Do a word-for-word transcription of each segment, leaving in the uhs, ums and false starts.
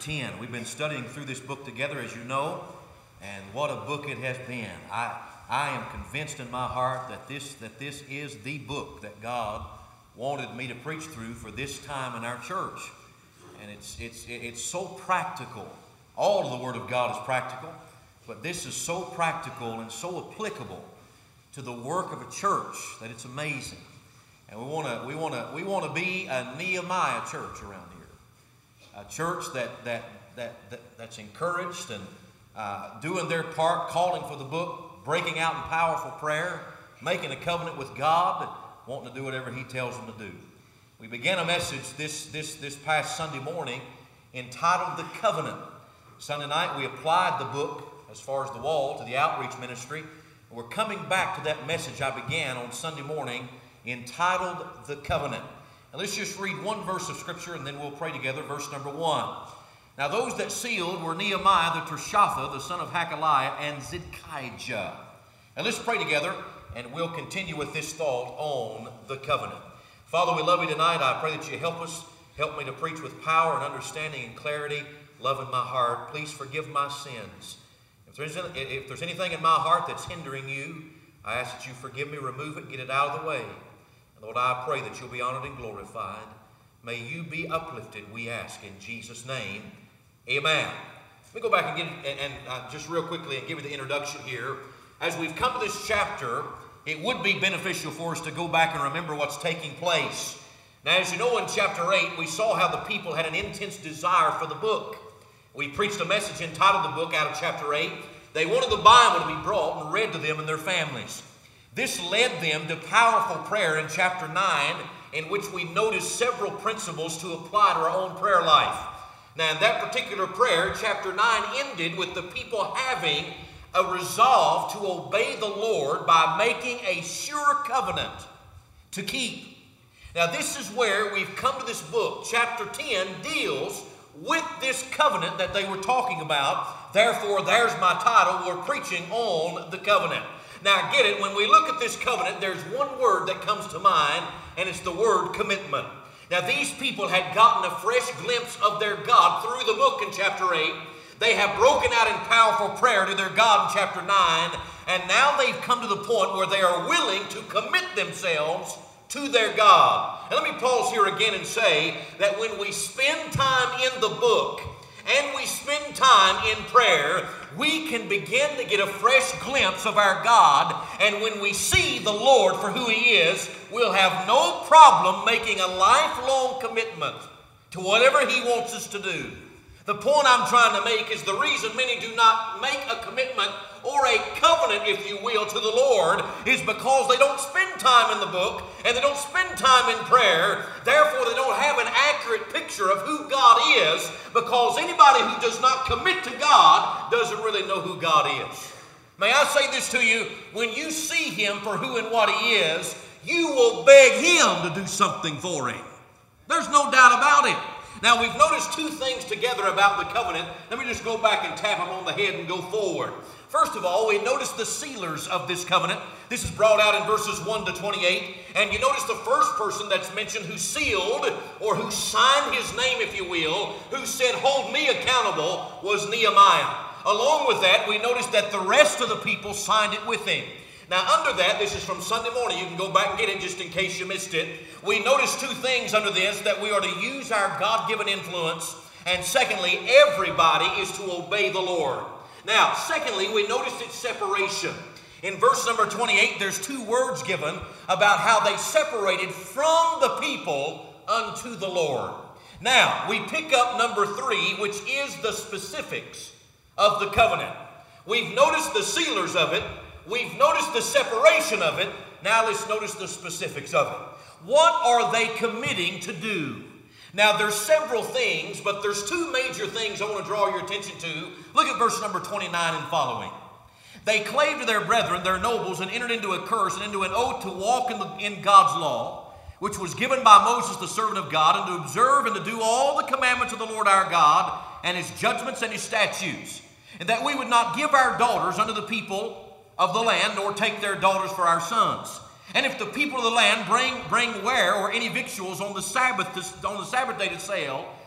ten. We've been studying through this book together, as you know, and what a book it has been. I, I am convinced in my heart that this, that this is the book that God wanted me to preach through for this time in our church. And it's, it's, it's so practical. All of the Word of God is practical, but this is so practical and so applicable to the work of a church that it's amazing. And we want to we want to we want to be a Nehemiah church around here, a church that that that, that that's encouraged and uh, doing their part, calling for the book, breaking out in powerful prayer, making a covenant with God, wanting to do whatever He tells them to do. We began a message this this this past Sunday morning entitled "The Covenant." Sunday night we applied the book as far as the wall to the outreach ministry. We're coming back to that message I began on Sunday morning, entitled The Covenant. Now let's just read one verse of Scripture and then we'll pray together. Verse number one. Now those that sealed were Nehemiah the Tirshatha, the son of Hakaliah, and Zedekiah. Now let's pray together and we'll continue with this thought on the covenant. Father, we love you tonight. I pray that you help us. Help me to preach with power and understanding and clarity, love in my heart. Please forgive my sins. If there's, if there's anything in my heart that's hindering you, I ask that you forgive me, remove it, get it out of the way. And Lord, I pray that you'll be honored and glorified. May you be uplifted, we ask in Jesus' name. Amen. Let me go back and, get, and, and uh, just real quickly and give you the introduction here. As we've come to this chapter, it would be beneficial for us to go back and remember what's taking place. Now, as you know, in chapter eight, we saw how the people had an intense desire for the book. We preached a message entitled The Book out of chapter eight. They wanted the Bible to be brought and read to them and their families. This led them to powerful prayer in chapter nine, in which we noticed several principles to apply to our own prayer life. Now, in that particular prayer, chapter nine ended with the people having a resolve to obey the Lord by making a sure covenant to keep. Now, this is where we've come to this book. Chapter ten deals with this covenant that they were talking about. Therefore, there's my title. We're preaching on the covenant. Now, get it. When we look at this covenant, there's one word that comes to mind, and it's the word commitment. Now, these people had gotten a fresh glimpse of their God through the book in chapter eight. They have broken out in powerful prayer to their God in chapter nine, and now they've come to the point where they are willing to commit themselves to their God. And let me pause here again and say that when we spend time in the book and we spend time in prayer, we can begin to get a fresh glimpse of our God. And when we see the Lord for who He is, we'll have no problem making a lifelong commitment to whatever He wants us to do. The point I'm trying to make is the reason many do not make a commitment or a covenant, if you will, to the Lord is because they don't spend time in the book and they don't spend time in prayer. Therefore, they don't have an accurate picture of who God is, because anybody who does not commit to God doesn't really know who God is. May I say this to you? When you see Him for who and what He is, you will beg Him to do something for Him. There's no doubt about it. Now, we've noticed two things together about the covenant. Let me just go back and tap them on the head and go forward. First of all, we notice the sealers of this covenant. This is brought out in verses one to twenty-eight. And you notice the first person that's mentioned who sealed, or who signed his name, if you will, who said, hold me accountable, was Nehemiah. Along with that, we notice that the rest of the people signed it with him. Now, under that, this is from Sunday morning. You can go back and get it just in case you missed it. We notice two things under this, that we are to use our God-given influence. And secondly, everybody is to obey the Lord. Now, secondly, we notice its separation. In verse number twenty-eight, there's two words given about how they separated from the people unto the Lord. Now, we pick up number three, which is the specifics of the covenant. We've noticed the sealers of it. We've noticed the separation of it. Now let's notice the specifics of it. What are they committing to do? Now there's several things, but there's two major things I want to draw your attention to. Look at verse number twenty-nine and following. They clave to their brethren, their nobles, and entered into a curse and into an oath to walk in, the, in God's law, which was given by Moses the servant of God, and to observe and to do all the commandments of the Lord our God, and His judgments and His statutes, and that we would not give our daughters unto the people of the land, nor take their daughters for our sons. And if the people of the land bring bring ware or any victuals on the Sabbath to, on the Sabbath day to sale,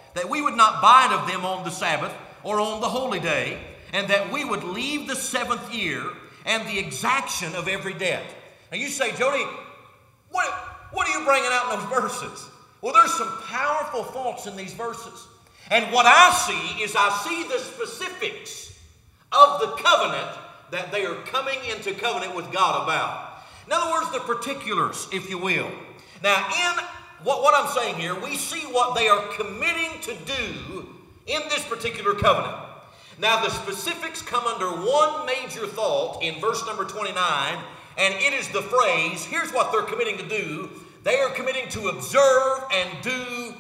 that we would not bind of them on the Sabbath or on the holy day, and that we would leave the seventh year and the exaction of every debt. Now you say, Jody, what, what are you bringing out in those verses? Well, there's some powerful thoughts in these verses. And what I see is I see the specifics of the covenant that they are coming into covenant with God about. In other words, the particulars, if you will. Now, in what, what I'm saying here, we see what they are committing to do in this particular covenant. Now, the specifics come under one major thought in verse number twenty-nine, and it is the phrase, here's what they're committing to do. They are committing to observe and do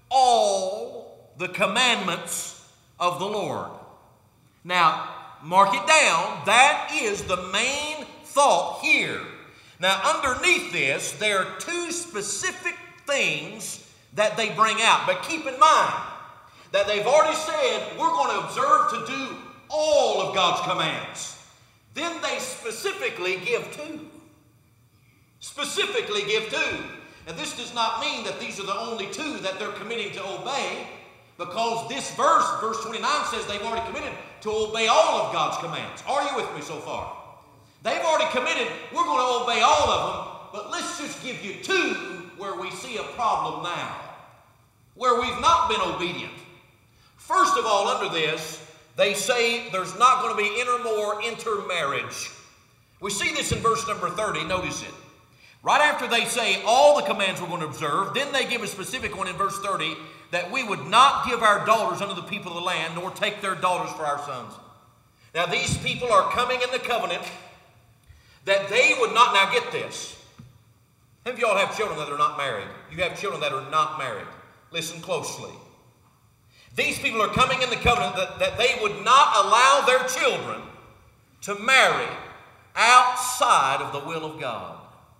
all the commandments of the Lord. Now, mark it down. That is the main thought here. Now, underneath this, there are two specific things that they bring out. But keep in mind that they've already said, we're going to observe to do all of God's commands. Then they specifically give two. Specifically give two. And this does not mean that these are the only two that they're committing to obey, because this verse, verse twenty-nine, says they've already committed to obey all of God's commands. Are you with me so far? They've already committed, we're going to obey all of them, but let's just give you two where we see a problem now, where we've not been obedient. First of all, under this, they say there's not going to be intermore intermarriage. We see this in verse number thirty, notice it. Right after they say all the commands we're going to observe, then they give a specific one in verse thirty, that we would not give our daughters unto the people of the land, nor take their daughters for our sons. Now these people are coming in the covenant that they would not, now get this. How many of y'all have children that are not married? You have children that are not married. Listen closely. These people are coming in the covenant that, that they would not allow their children to marry outside of the will of God.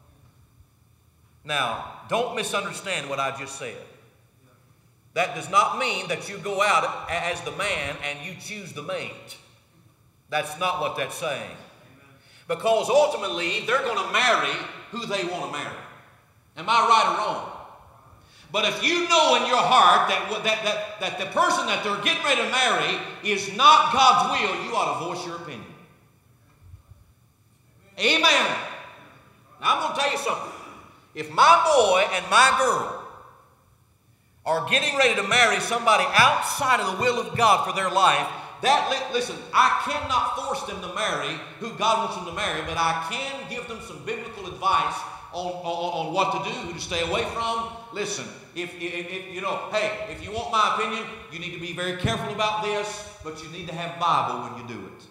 Now, don't misunderstand what I just said. That does not mean that you go out as the man and you choose the mate. That's not what that's saying. Because ultimately, they're going to marry who they want to marry. Am I right or wrong? But if you know in your heart that, that, that, that the person that they're getting ready to marry is not God's will, you ought to voice your opinion. Amen. Now, I'm going to tell you something. If my boy and my girl are getting ready to marry somebody outside of the will of God for their life, that, listen, I cannot force them to marry who God wants them to marry, but I can give them some biblical advice on, on, on what to do, who to stay away from. Listen, if, if, if, you know, hey, if you want my opinion, you need to be very careful about this, but you need to have Bible when you do it.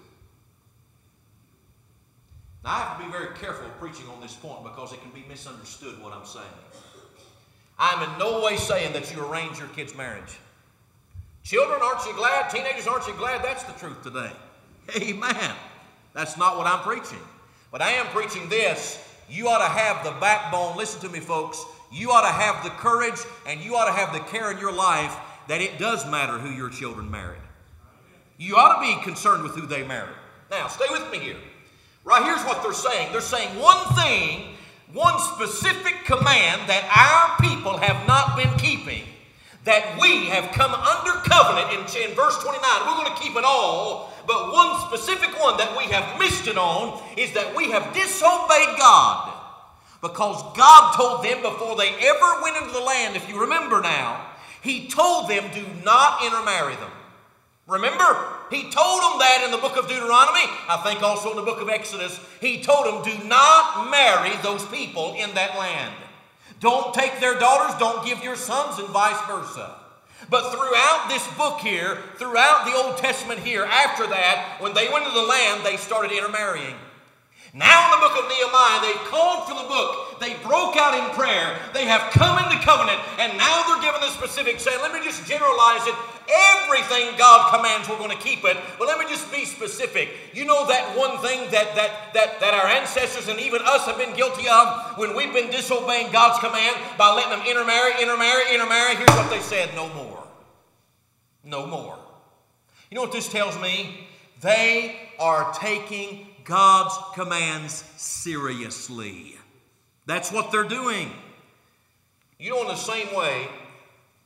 Now, I have to be very careful preaching on this point because it can be misunderstood what I'm saying. I'm in no way saying that you arrange your kid's marriage. Children, aren't you glad? Teenagers, aren't you glad? That's the truth today. Amen. That's not what I'm preaching. But I am preaching this. You ought to have the backbone. Listen to me, folks. You ought to have the courage and you ought to have the care in your life that it does matter who your children marry. You ought to be concerned with who they marry. Now, stay with me here. Right here's what they're saying. They're saying one thing, one specific command that our people have not been keeping, that we have come under covenant in, in verse twenty-nine. We're going to keep it all, but one specific one that we have missed it on is that we have disobeyed God. Because God told them before they ever went into the land, if you remember now, He told them, do not intermarry them. Remember? He told them that in the book of Deuteronomy. I think also in the book of Exodus. He told them, do not marry those people in that land. Don't take their daughters, don't give your sons, and vice versa. But throughout this book here, throughout the Old Testament here, after that, when they went into the land, they started intermarrying. Now in the book of Nehemiah, they called for the book. They broke out in prayer. They have come into covenant. And now they're given the specifics, saying, let me just generalize it. Everything God commands, we're going to keep it. But let me just be specific. You know that one thing that, that, that, that our ancestors and even us have been guilty of when we've been disobeying God's command by letting them intermarry, intermarry, intermarry. Here's what they said, no more. No more. You know what this tells me? They are taking God's commands seriously. That's what they're doing. You know, in the same way,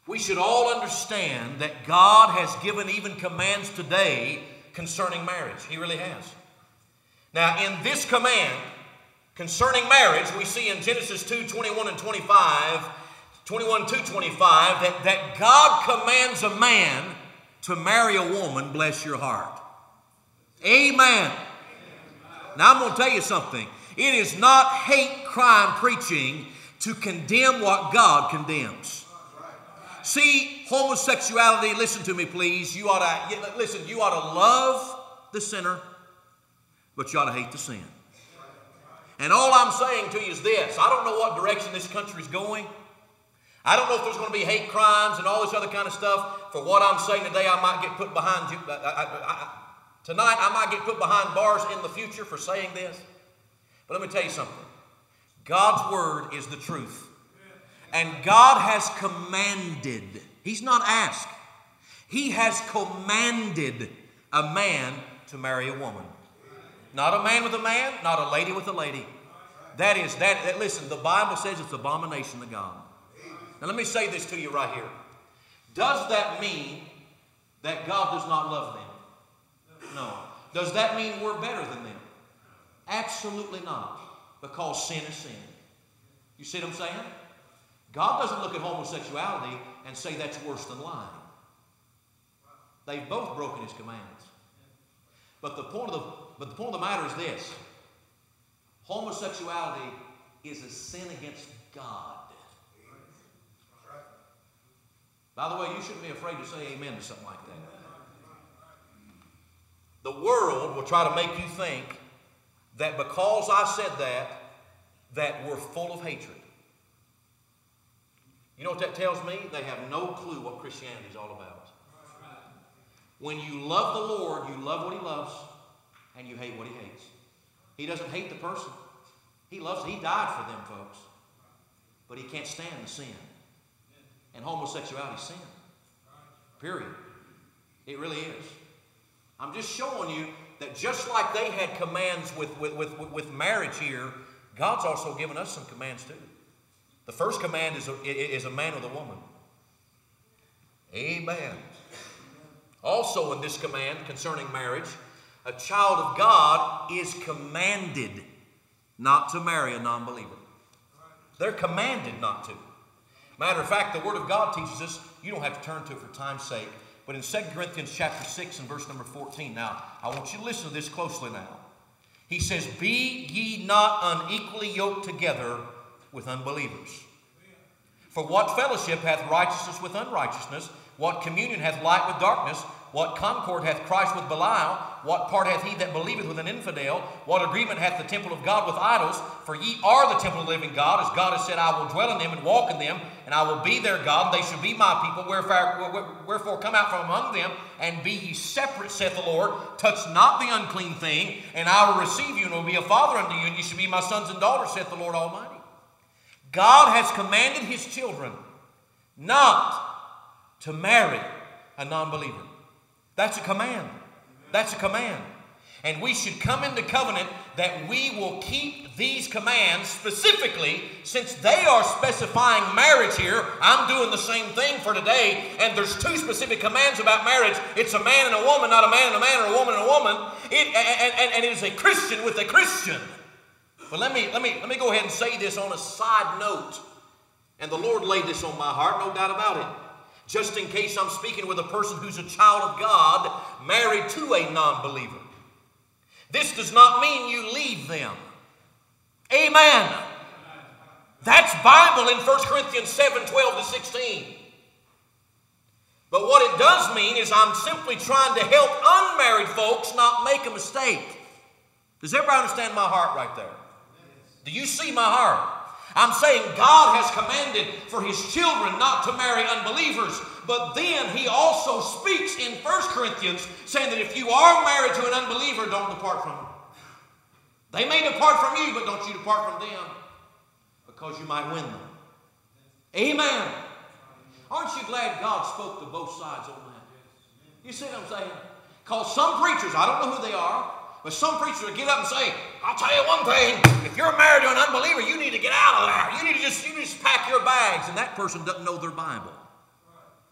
We should all understand that God has given even commands today concerning marriage. He really has. Now, in this command concerning marriage, we see in Genesis two, twenty-one and twenty-five, twenty-one to twenty-five, that, that God commands a man to marry a woman, bless your heart. Amen. Now, I'm going to tell you something. It is not hate crime preaching to condemn what God condemns. See, homosexuality, listen to me please, you ought to, listen, you ought to love the sinner, but you ought to hate the sin. And all I'm saying to you is this: I don't know what direction this country is going. I don't know if there's going to be hate crimes and all this other kind of stuff. For what I'm saying today, I might get put behind you. I, I, I, tonight, I might get put behind bars in the future for saying this. But let me tell you something. God's word is the truth. And God has commanded. He's not asked. He has commanded a man to marry a woman. Not a man with a man, not a lady with a lady. That is, that, that listen, the Bible says it's abomination to God. Now let me say this to you right here. Does that mean that God does not love them? No. Does that mean we're better than them? Absolutely not. Because sin is sin. You see what I'm saying? God doesn't look at homosexuality and say that's worse than lying. They've both broken His commands. But the point of the, but the point of the matter is this. Homosexuality is a sin against God. By the way, you shouldn't be afraid to say amen to something like that. The world will try to make you think that because I said that, that we're full of hatred. You know what that tells me? They have no clue what Christianity is all about. When you love the Lord, you love what He loves, and you hate what He hates. He doesn't hate the person. He loves, He died for them, folks. But He can't stand the sin. And homosexuality is sin. Period. It really is. I'm just showing you that just like they had commands with, with, with, with marriage here, God's also given us some commands too. The first command is a, is a man with a woman. Amen. Also in this command concerning marriage, a child of God is commanded not to marry a non-believer. They're commanded not to. Matter of fact, the Word of God teaches us, you don't have to turn to it for time's sake, but in Second Corinthians chapter six and verse number fourteen, now, I want you to listen to this closely now. He says, be ye not unequally yoked together with unbelievers. For what fellowship hath righteousness with unrighteousness? What communion hath light with darkness? What concord hath Christ with Belial? What part hath he that believeth with an infidel? What agreement hath the temple of God with idols? For ye are the temple of the living God, as God has said, I will dwell in them and walk in them, and I will be their God, and they shall be my people. Wherefore, wherefore come out from among them, and be ye separate, saith the Lord. Touch not the unclean thing, and I will receive you, and will be a father unto you, and ye shall be my sons and daughters, saith the Lord Almighty. God has commanded His children not to marry a non-believer. That's a command. That's a command. And we should come into covenant that we will keep these commands specifically, since they are specifying marriage here. I'm doing the same thing for today, and there's two specific commands about marriage. It's a man and a woman, not a man and a man, or a woman and a woman. It, and, and, and it is a Christian with a Christian. But let me, let me, let me go ahead and say this on a side note. And the Lord laid this on my heart, no doubt about it. Just in case I'm speaking with a person who's a child of God, married to a non-believer. This does not mean you leave them. Amen. That's Bible in First Corinthians seven, twelve to sixteen. But what it does mean is I'm simply trying to help unmarried folks not make a mistake. Does everybody understand my heart right there? Do you see my heart? I'm saying God has commanded for His children not to marry unbelievers, but then He also speaks in First Corinthians saying that if you are married to an unbeliever, don't depart from them. They may depart from you, but don't you depart from them, because you might win them. Amen. Aren't you glad God spoke to both sides on that? You see what I'm saying? Because some preachers, I don't know who they are, but some preachers will get up and say, I'll tell you one thing, if you're married to an unbeliever, you need to get out of there. You need to just, you need to just pack your bags. And that person doesn't know their Bible.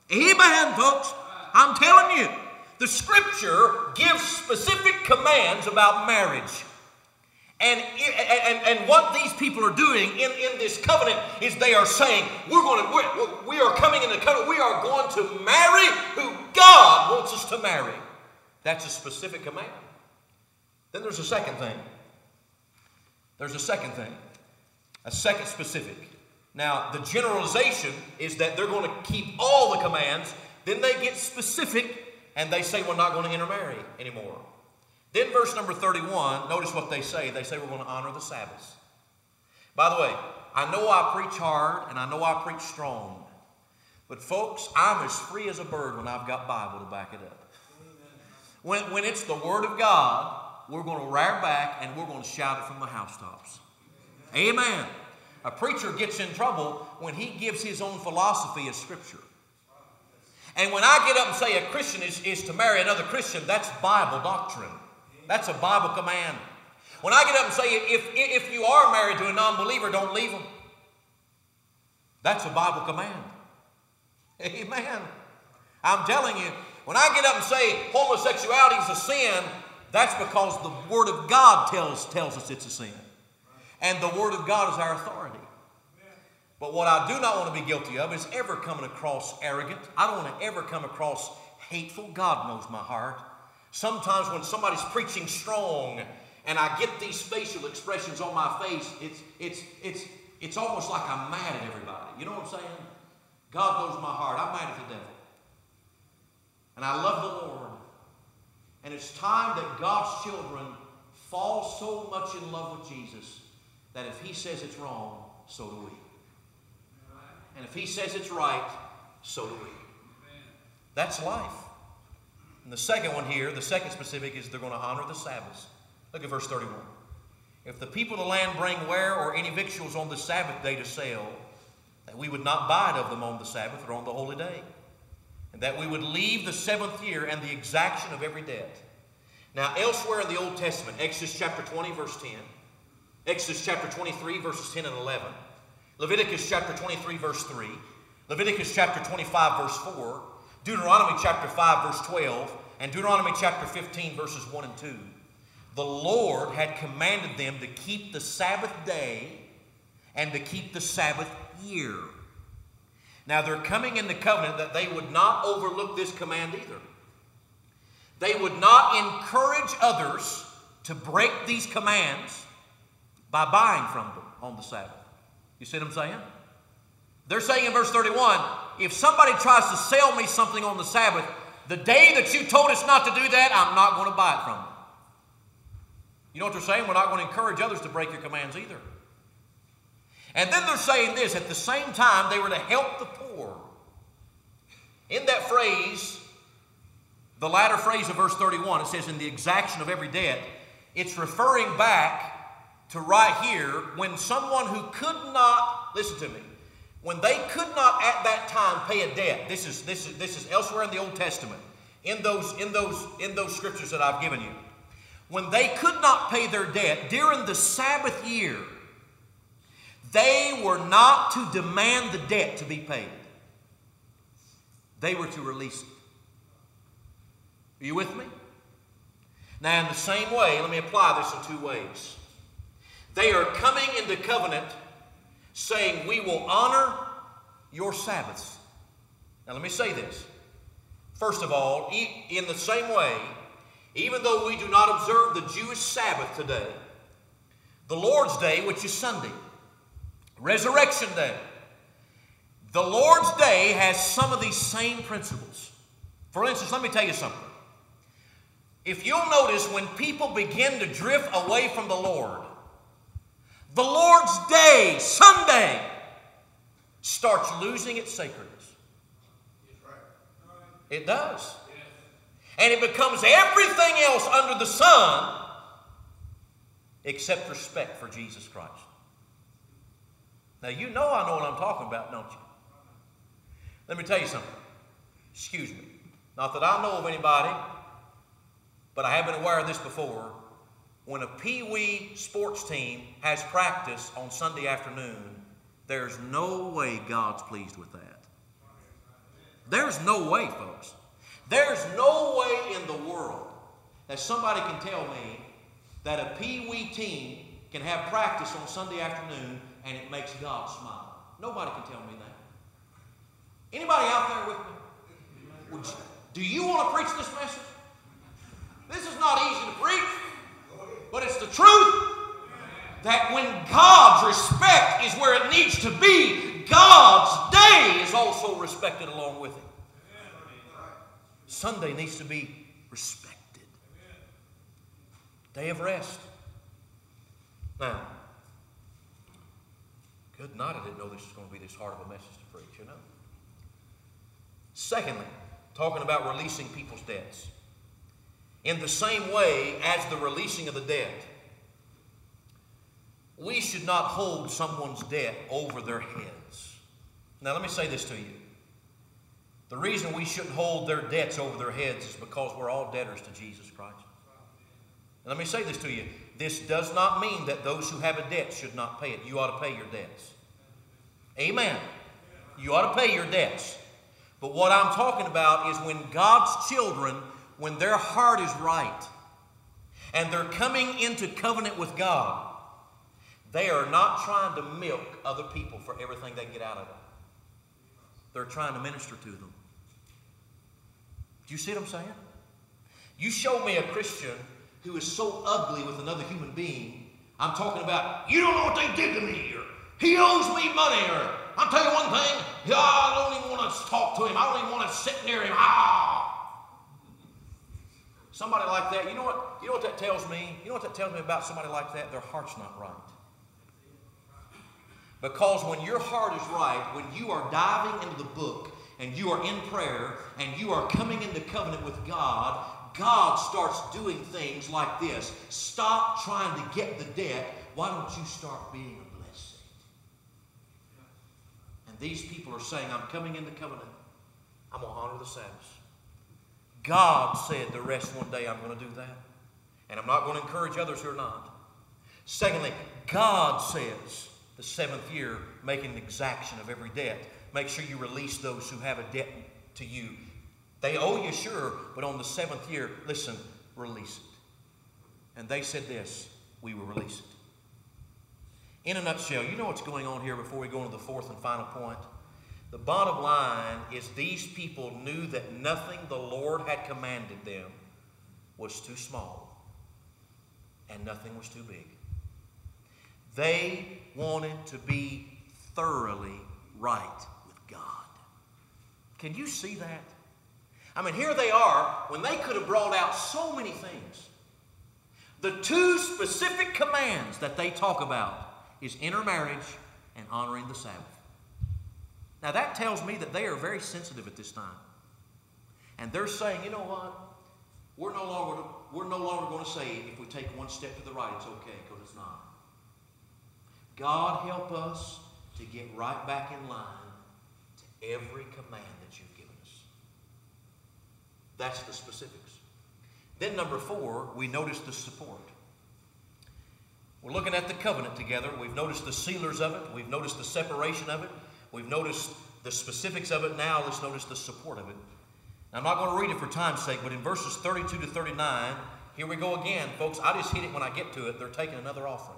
Amen, folks. I'm telling you, the Scripture gives specific commands about marriage. And, and, and what these people are doing in, in this covenant is they are saying, we're going to, we're, we are coming into covenant. We are going to marry who God wants us to marry. That's a specific command. Then there's a second thing. There's a second thing. A second specific. Now, the generalization is that they're going to keep all the commands. Then they get specific and they say we're not going to intermarry anymore. Then verse number thirty-one, notice what they say. They say we're going to honor the Sabbaths. By the way, I know I preach hard and I know I preach strong. But folks, I'm as free as a bird when I've got Bible to back it up. When, when it's the Word of God, we're going to rear back and we're going to shout it from the housetops. Amen. A preacher gets in trouble when he gives his own philosophy as Scripture. And when I get up and say a Christian is, is to marry another Christian, that's Bible doctrine. That's a Bible command. When I get up and say, if, if you are married to a non-believer, don't leave them. That's a Bible command. Amen. I'm telling you, when I get up and say homosexuality is a sin, that's because the Word of God tells, tells us it's a sin. And the Word of God is our authority. But what I do not want to be guilty of is ever coming across arrogant. I don't want to ever come across hateful. God knows my heart. Sometimes when somebody's preaching strong and I get these facial expressions on my face, it's, it's, it's, it's almost like I'm mad at everybody. You know what I'm saying? God knows my heart. I'm mad at the devil. And I love the Lord. And it's time that God's children fall so much in love with Jesus that if He says it's wrong, so do we. And if He says it's right, so do we. That's life. And the second one here, the second specific, is they're going to honor the Sabbaths. Look at verse thirty-one. If the people of the land bring ware or any victuals on the Sabbath day to sell, that we would not buy it of them on the Sabbath or on the holy day, and that we would leave the seventh year and the exaction of every debt. Now, elsewhere in the Old Testament, Exodus chapter twenty, verse ten, Exodus chapter twenty-three, verses ten and eleven, Leviticus chapter twenty-three, verse three, Leviticus chapter twenty-five, verse four, Deuteronomy chapter five, verse twelve, and Deuteronomy chapter fifteen, verses one and two. The Lord had commanded them to keep the Sabbath day and to keep the Sabbath year. Now, they're coming in the covenant that they would not overlook this command either. They would not encourage others to break these commands by buying from them on the Sabbath. You see what I'm saying? They're saying in verse thirty-one, if somebody tries to sell me something on the Sabbath, the day that you told us not to do that, I'm not going to buy it from them. You know what they're saying? We're not going to encourage others to break your commands either. And then they're saying this, at the same time, they were to help the poor. In that phrase, the latter phrase of verse thirty-one, it says, in the exaction of every debt, it's referring back to right here when someone who could not, listen to me, when they could not at that time pay a debt. This is, this is, this is elsewhere in the Old Testament, in those, in, those, in those scriptures that I've given you. When they could not pay their debt during the Sabbath year, they were not to demand the debt to be paid. They were to release it. Are you with me? Now, in the same way, let me apply this in two ways. They are coming into covenant saying, we will honor your Sabbaths. Now, let me say this. First of all, in the same way, even though we do not observe the Jewish Sabbath today, the Lord's Day, which is Sunday, Resurrection Day, the Lord's Day has some of these same principles. For instance, let me tell you something. If you'll notice, when people begin to drift away from the Lord, the Lord's Day, Sunday, starts losing its sacredness. It does. And it becomes everything else under the sun except respect for Jesus Christ. Now, you know I know what I'm talking about, don't you? Let me tell you something. Excuse me. Not that I know of anybody, but I have been aware of this before. When a Pee-wee sports team has practice on Sunday afternoon, there's no way God's pleased with that. There's no way, folks. There's no way in the world that somebody can tell me that a Pee-wee team can have practice on Sunday afternoon and it makes God smile. Nobody can tell me that. Anybody out there with me? Would you, do you want to preach this message? This is not easy to preach, but it's the truth that when God's respect is where it needs to be, God's day is also respected along with it. Sunday needs to be respected. Day of rest. Now, good night, I didn't know this was going to be this hard of a message to preach, you know. Secondly, talking about releasing people's debts. In the same way as the releasing of the debt, we should not hold someone's debt over their heads. Now, let me say this to you. The reason we shouldn't hold their debts over their heads is because we're all debtors to Jesus Christ. And let me say this to you. This does not mean that those who have a debt should not pay it. You ought to pay your debts. Amen. You ought to pay your debts. But what I'm talking about is when God's children, when their heart is right, and they're coming into covenant with God, they are not trying to milk other people for everything they get out of it. They're trying to minister to them. Do you see what I'm saying? You show me a Christian who is so ugly with another human being. I'm talking about, you don't know what they did to me, or he owes me money, or I'll tell you one thing, I don't even want to talk to him. I don't even want to sit near him. Ah! Somebody like that, you know what, you know what that tells me? You know what that tells me about somebody like that? Their heart's not right. Because when your heart is right, when you are diving into the book and you are in prayer and you are coming into covenant with God, God starts doing things like this. Stop trying to get the debt. Why don't you start being a blessing? And these people are saying, I'm coming into covenant. I'm going to honor the Sabbath. God said the rest one day I'm going to do that. And I'm not going to encourage others who are not. Secondly, God says the seventh year, make an exaction of every debt. Make sure you release those who have a debt to you. They owe you, sure, but on the seventh year, listen, release it. And they said this, we will release it. In a nutshell, you know what's going on here before we go into the fourth and final point? The bottom line is these people knew that nothing the Lord had commanded them was too small and nothing was too big. They wanted to be thoroughly right with God. Can you see that? I mean, here they are when they could have brought out so many things. The two specific commands that they talk about is intermarriage and honoring the Sabbath. Now that tells me that they are very sensitive at this time. And they're saying, you know what? We're no longer, we're no longer going to say if we take one step to the right, it's okay, because it's not. God help us to get right back in line to every command that you've given us. That's the specifics. Then number four, we notice the support. We're looking at the covenant together. We've noticed the sealers of it. We've noticed the separation of it. We've noticed the specifics of it. Now let's notice the support of it. Now, I'm not going to read it for time's sake, but in verses thirty-two to thirty-nine, here we go again. Folks, I just hit it when I get to it. They're taking another offering.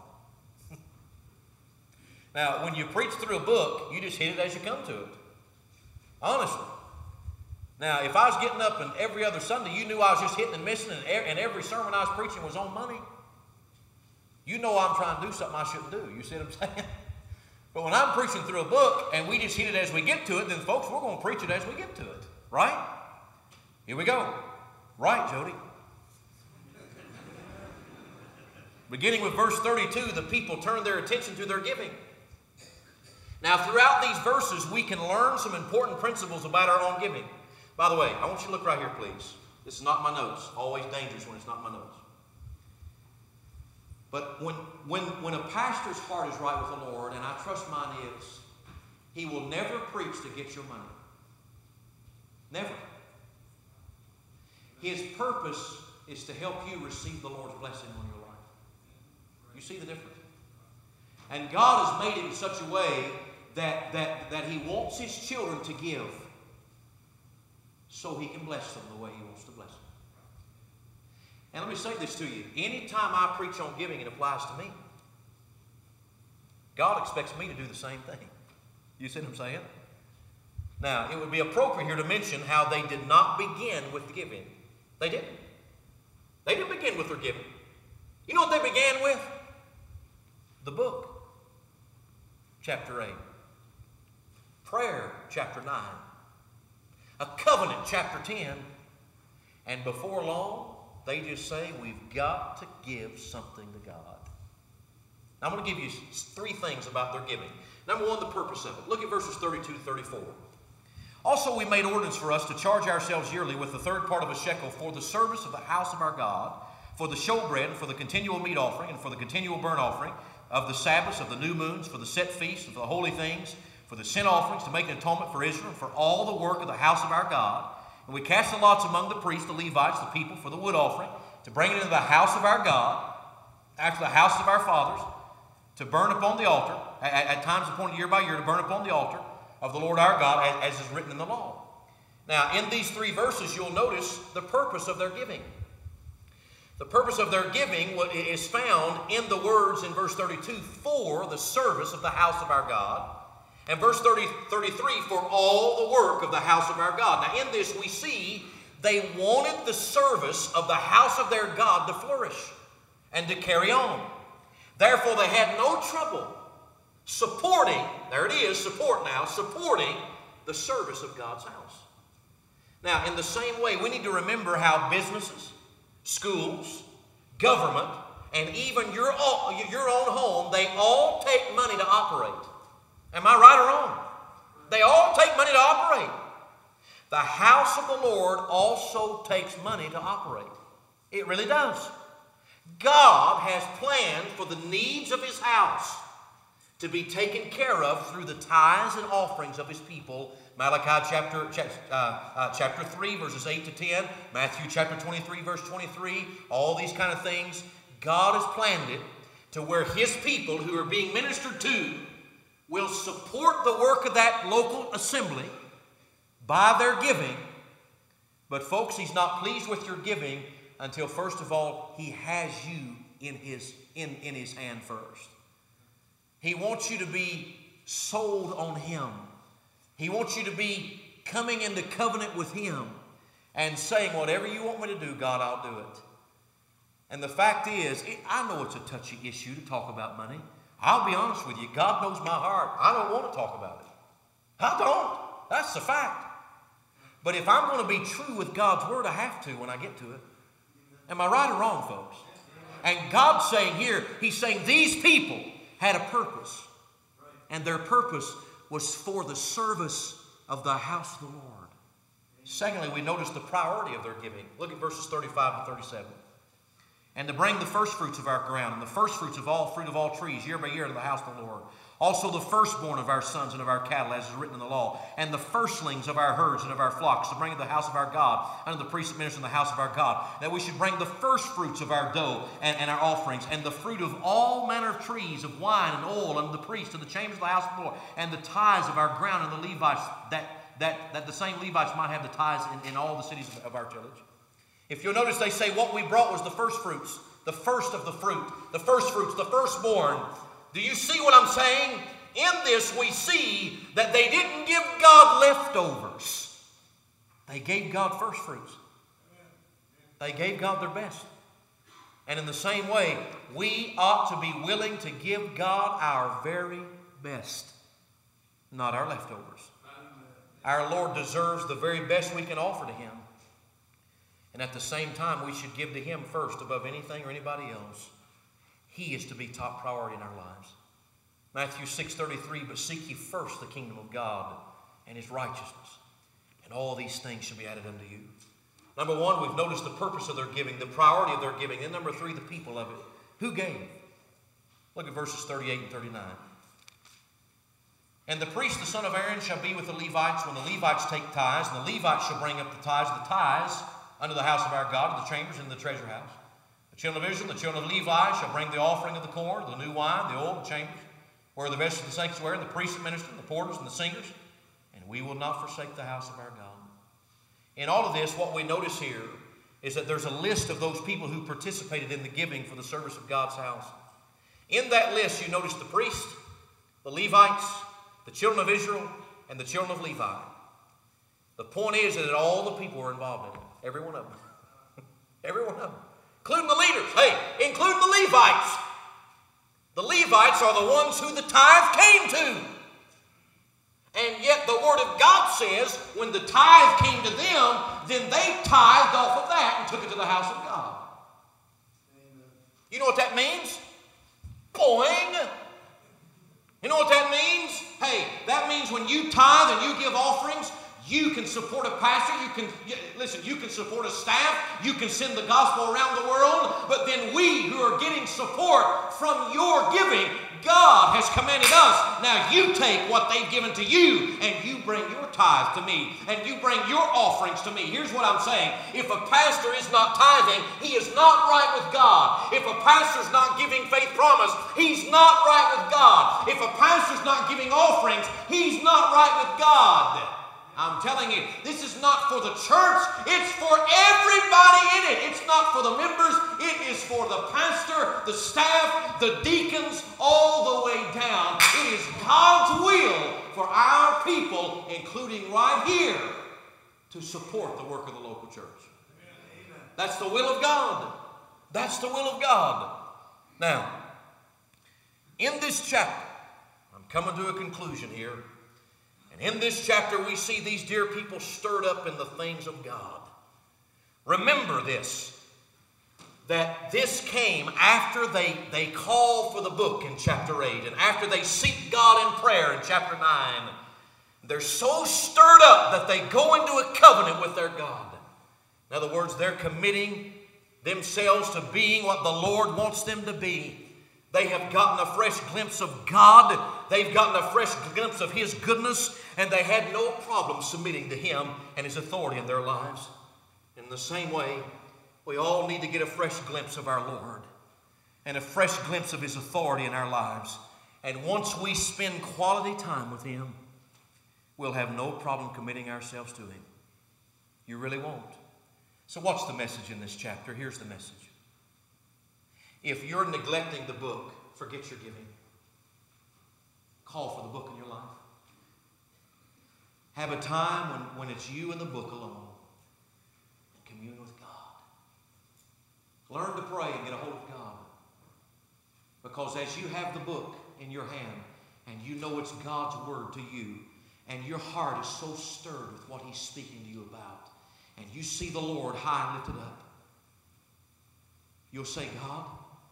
Now, when you preach through a book, you just hit it as you come to it. Honestly. Now, if I was getting up and every other Sunday, you knew I was just hitting and missing, and every sermon I was preaching was on money, you know I'm trying to do something I shouldn't do. You see what I'm saying? But when I'm preaching through a book and we just hit it as we get to it, then folks, we're going to preach it as we get to it. Right? Here we go. Right, Jody. Beginning with verse thirty-two, the people turned their attention to their giving. Now, throughout these verses, we can learn some important principles about our own giving. By the way, I want you to look right here, please. This is not my notes. Always dangerous when it's not my notes. But when, when, when a pastor's heart is right with the Lord, and I trust mine is, he will never preach to get your money. Never. His purpose is to help you receive the Lord's blessing on your life. You see the difference? And God has made it in such a way that, that, that He wants His children to give. so He can bless them the way He wants to bless them. And let me say this to you. Anytime I preach on giving, it applies to me. God expects me to do the same thing. You see what I'm saying? Now, it would be appropriate here to mention how they did not begin with giving. They didn't. They didn't begin with their giving. You know what they began with? The book, chapter eight. Prayer, chapter nine. A covenant, chapter ten. And before long, they just say, we've got to give something to God. Now, I'm going to give you three things about their giving. Number one, the purpose of it. Look at verses thirty-two to thirty-four. Also, we made ordinance for us to charge ourselves yearly with the third part of a shekel for the service of the house of our God, for the showbread, and for the continual meat offering, and for the continual burnt offering, of the Sabbaths, of the new moons, for the set feasts, and for the holy things, for the sin offerings, to make an atonement for Israel, for all the work of the house of our God. And we cast the lots among the priests, the Levites, the people, for the wood offering, to bring it into the house of our God, after the house of our fathers, to burn upon the altar, at, at times appointed year by year, to burn upon the altar of the Lord our God, as, as is written in the law. Now, in these three verses, you'll notice the purpose of their giving. The purpose of their giving is found in the words in verse thirty-two, for the service of the house of our God. And verse thirty, thirty-three, for all the work of the house of our God. Now, in this we see they wanted the service of the house of their God to flourish and to carry on. Therefore, they had no trouble supporting, there it is, support now, supporting the service of God's house. Now, in the same way, we need to remember how businesses, schools, government, and even your own, your own home, they all take money to operate. Am I right or wrong? They all take money to operate. The house of the Lord also takes money to operate. It really does. God has planned for the needs of His house to be taken care of through the tithes and offerings of His people. Malachi chapter, uh, uh, chapter three, verses eight to ten. Matthew chapter twenty-three, verse twenty-three. All these kind of things. God has planned it to where His people who are being ministered to will support the work of that local assembly by their giving. But folks, He's not pleased with your giving until, first of all, He has you in His, in, in His hand first. He wants you to be sold on Him. He wants you to be coming into covenant with Him and saying, whatever you want me to do, God, I'll do it. And the fact is, it, I know it's a touchy issue to talk about money. I'll be honest with you. God knows my heart. I don't want to talk about it. I don't. That's the fact. But if I'm going to be true with God's word, I have to when I get to it. Am I right or wrong, folks? And God's saying here, He's saying these people had a purpose. And their purpose was for the service of the house of the Lord. Secondly, we notice the priority of their giving. Look at verses thirty-five and thirty-seven. And to bring the first fruits of our ground, and the first fruits of all fruit of all trees, year by year, to the house of the Lord. Also the firstborn of our sons and of our cattle, as is written in the law, and the firstlings of our herds and of our flocks, to bring to the house of our God, unto the priests that minister in the house of our God, that we should bring the first fruits of our dough and, and our offerings, and the fruit of all manner of trees, of wine and oil, unto the priests, to the chambers of the house of the Lord, and the tithes of our ground, and the Levites, that, that, that the same Levites might have the tithes in, in all the cities of, of our tillage. If you'll notice, they say what we brought was the first fruits, the first of the fruit, the first fruits, the firstborn. Do you see what I'm saying? In this, we see that they didn't give God leftovers. They gave God first fruits. They gave God their best. And in the same way, we ought to be willing to give God our very best, not our leftovers. Our Lord deserves the very best we can offer to Him. And at the same time, we should give to Him first above anything or anybody else. He is to be top priority in our lives. Matthew six thirty-three, but seek ye first the kingdom of God and His righteousness, and all these things shall be added unto you. Number one, we've noticed the purpose of their giving, the priority of their giving. And number three, the people of it. Who gave? Look at verses thirty-eight and thirty-nine. And the priest, the son of Aaron, shall be with the Levites when the Levites take tithes, and the Levites shall bring up the tithes of the tithes unto the house of our God, to the chambers and the treasure house. The children of Israel, the children of Levi, shall bring the offering of the corn, the new wine, the oil, the chambers, where the vessels of the sanctuary, and the priests that minister, and the porters and the singers. And we will not forsake the house of our God. In all of this, what we notice here is that there's a list of those people who participated in the giving for the service of God's house. In that list, you notice the priests, the Levites, the children of Israel, and the children of Levi. The point is that all the people were involved in it. Every one of them. Every one of them. Including the leaders. Hey, including the Levites. The Levites are the ones who the tithe came to. And yet the Word of God says when the tithe came to them, then they tithed off of that and took it to the house of God. Amen. You know what that means? Boing! You know what that means? Hey, that means when you tithe and you give offerings, you can support a pastor, you can, listen, you can support a staff, you can send the gospel around the world, but then we who are getting support from your giving, God has commanded us, now you take what they've given to you and you bring your tithe to me and you bring your offerings to me. Here's what I'm saying. If a pastor is not tithing, he is not right with God. If a pastor's not giving faith promise, he's not right with God. If a pastor's not giving offerings, he's not right with God. I'm telling you, this is not for the church. It's for everybody in it. It's not for the members. It is for the pastor, the staff, the deacons, all the way down. It is God's will for our people, including right here, to support the work of the local church. Amen. That's the will of God. That's the will of God. Now, in this chapter, I'm coming to a conclusion here. And in this chapter, we see these dear people stirred up in the things of God. Remember this, that this came after they, they call for the book in chapter eight, and after they seek God in prayer in chapter nine. They're so stirred up that they go into a covenant with their God. In other words, they're committing themselves to being what the Lord wants them to be. They have gotten a fresh glimpse of God. They've gotten a fresh glimpse of His goodness, and they had no problem submitting to Him and His authority in their lives. In the same way, we all need to get a fresh glimpse of our Lord and a fresh glimpse of His authority in our lives. And once we spend quality time with Him, we'll have no problem committing ourselves to Him. You really won't. So what's the message in this chapter? Here's the message. If you're neglecting the book, forget your giving. Call for the book in your life. Have a time when, when it's you and the book alone. Commune with God. Learn to pray and get a hold of God. Because as you have the book in your hand and you know it's God's word to you, and your heart is so stirred with what He's speaking to you about, and you see the Lord high and lifted up, you'll say, God,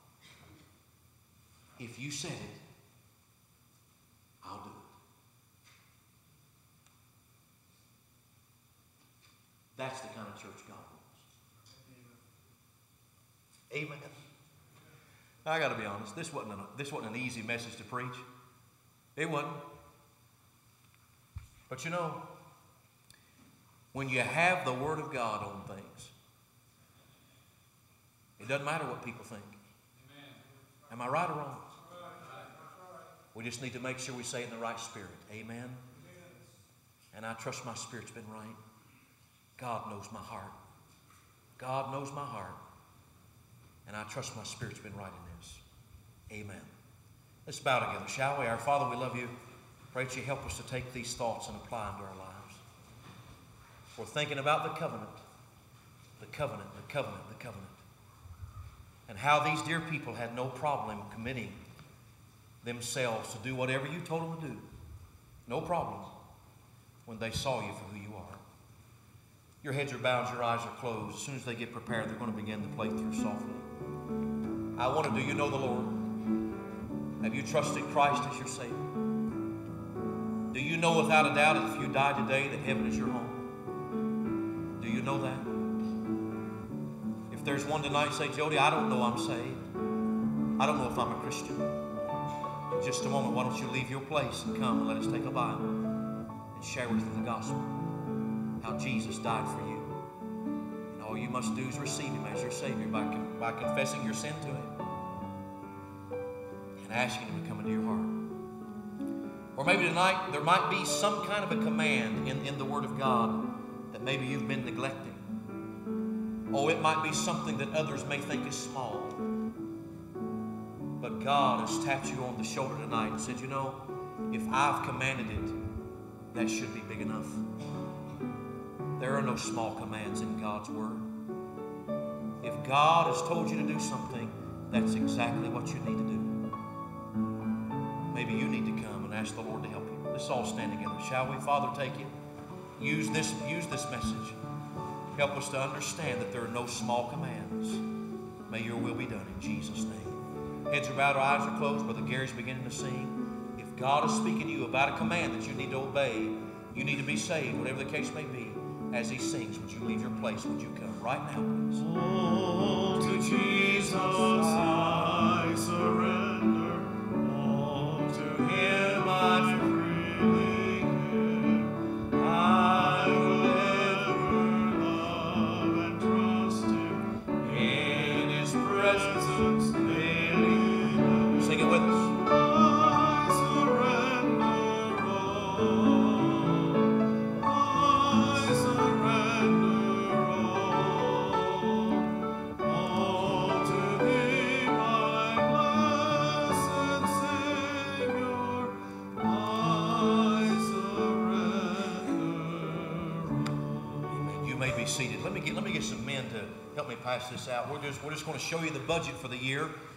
if you said it, I'll do it. That's the kind of church God wants. Amen. Amen. I got to be honest. This wasn't, a, this wasn't an easy message to preach. It wasn't. But you know, when you have the Word of God on things, it doesn't matter what people think. Am I right or wrong? We just need to make sure we say it in the right spirit. Amen. And I trust my spirit's been right. God knows my heart. God knows my heart. And I trust my spirit's been right in this. Amen. Let's bow together, shall we? Our Father, we love you. Pray that you help us to take these thoughts and apply them to our lives. We're thinking about the covenant. The covenant, the covenant, the covenant. And how these dear people had no problem committing themselves to do whatever you told them to do. No problem when they saw you for who you are. Your heads are bowed, your eyes are closed. As soon as they get prepared, they're going to begin to play through softly. I wonder, do you know the Lord? Have you trusted Christ as your Savior? Do you know without a doubt that if you die today that heaven is your home? Do you know that? If there's one tonight, say, Jody, I don't know I'm saved. I don't know if I'm a Christian. In just a moment, why don't you leave your place and come and let us take a Bible and share with you the gospel. How Jesus died for you. And all you must do is receive Him as your Savior by, by confessing your sin to Him and asking Him to come into your heart. Or maybe tonight there might be some kind of a command in, in the Word of God that that maybe you've been neglecting. Oh, it might be something that others may think is small. But God has tapped you on the shoulder tonight and said, you know, if I've commanded it, that should be big enough. There are no small commands in God's Word. If God has told you to do something, that's exactly what you need to do. Maybe you need to come and ask the Lord to help you. Let's all stand together, shall we? Father, take it. Use this, use this message. Help us to understand that there are no small commands. May your will be done in Jesus' name. Heads are bowed, our eyes are closed. Brother Gary's beginning to sing. If God is speaking to you about a command that you need to obey, you need to be saved, whatever the case may be, as he sings, would you leave your place? Would you come right now, please? Oh, to Jesus I surrender. Oh, to him I freely give. I will ever love and trust him. In his presence daily. Sing it with us. Seated. Let me get let me get some men to help me pass this out. We're just we're just going to show you the budget for the year.